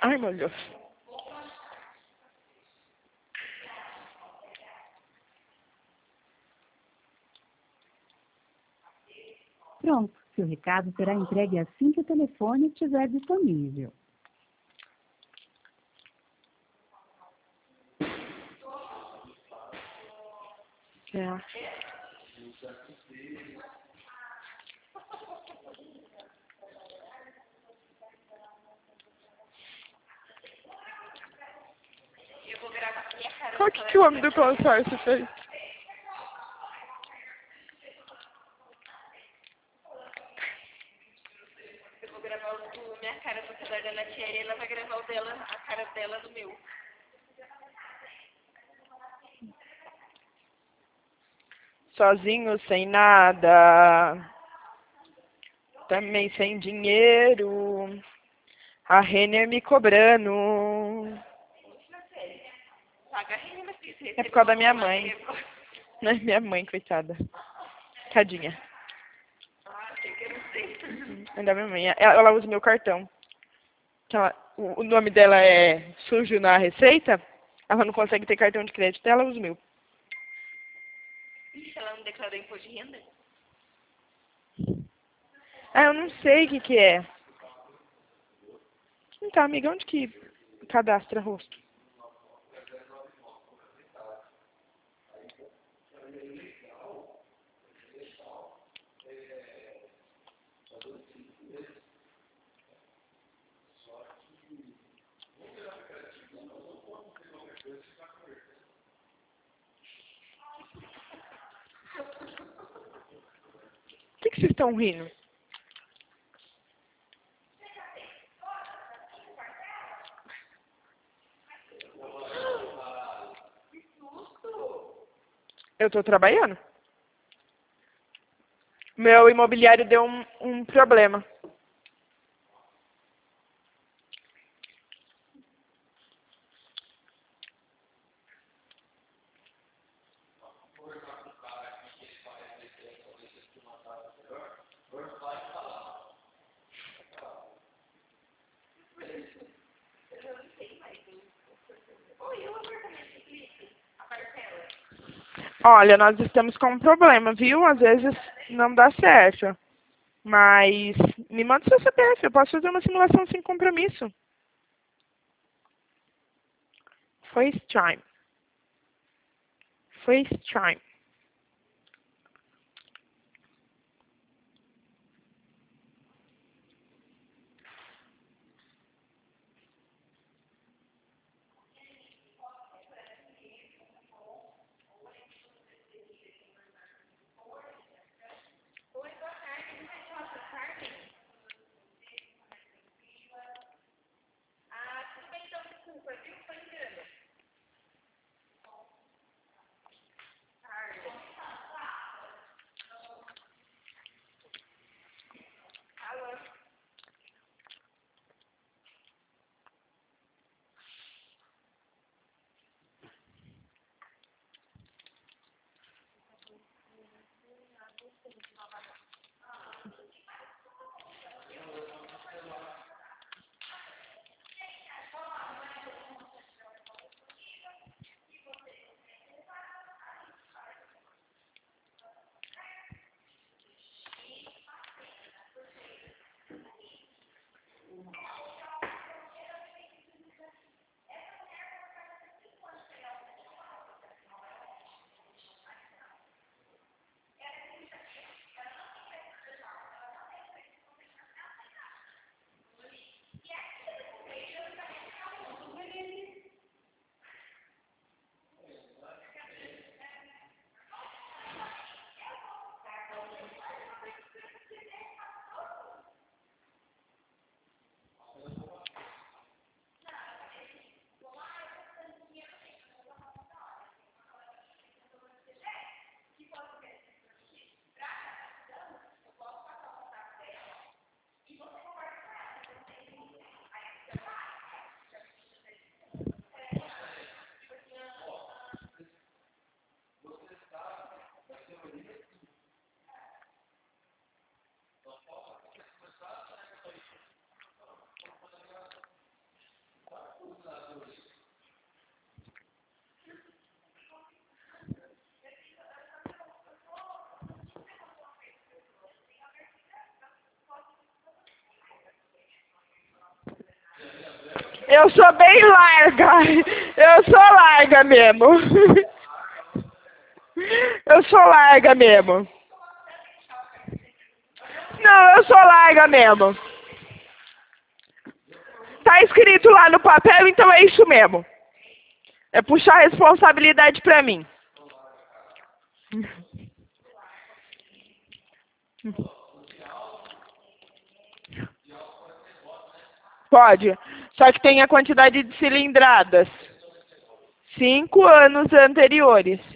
Ai, meu Deus. Pronto, seu recado será entregue assim que o telefone estiver disponível. É. Qual que o homem do consórcio fez? Eu vou gravar minha cara no celular da Natia e ela vai gravar a cara dela no meu. Sozinho, sem nada. Também sem dinheiro. A Renner me cobrando. Paga a renda, mas você É por causa da minha mãe. Não é minha mãe, coitada. Tadinha. Ah, achei que era você. É da minha mãe. Ela usa meu cartão. O nome dela é sujo na receita. Ela não consegue ter cartão de crédito, ela usa o meu. Ixi, ela não declarou imposto de renda? Ah, eu não sei o que que é. Então, amiga, onde que cadastra rosto? Por que vocês estão rindo? Eu tô trabalhando. Meu imobiliário deu um problema. Olha, nós estamos com um problema, viu? Às vezes não dá certo. Mas me manda seu CPF, eu posso fazer uma simulação sem compromisso. FaceTime. FaceTime. Eu sou bem larga. Eu sou larga mesmo. Eu sou larga mesmo. Não, eu sou larga mesmo. Tá escrito lá no papel, então é isso mesmo. É puxar a responsabilidade pra mim. Pode. Só que tem a quantidade de cilindradas. 5 anos anteriores.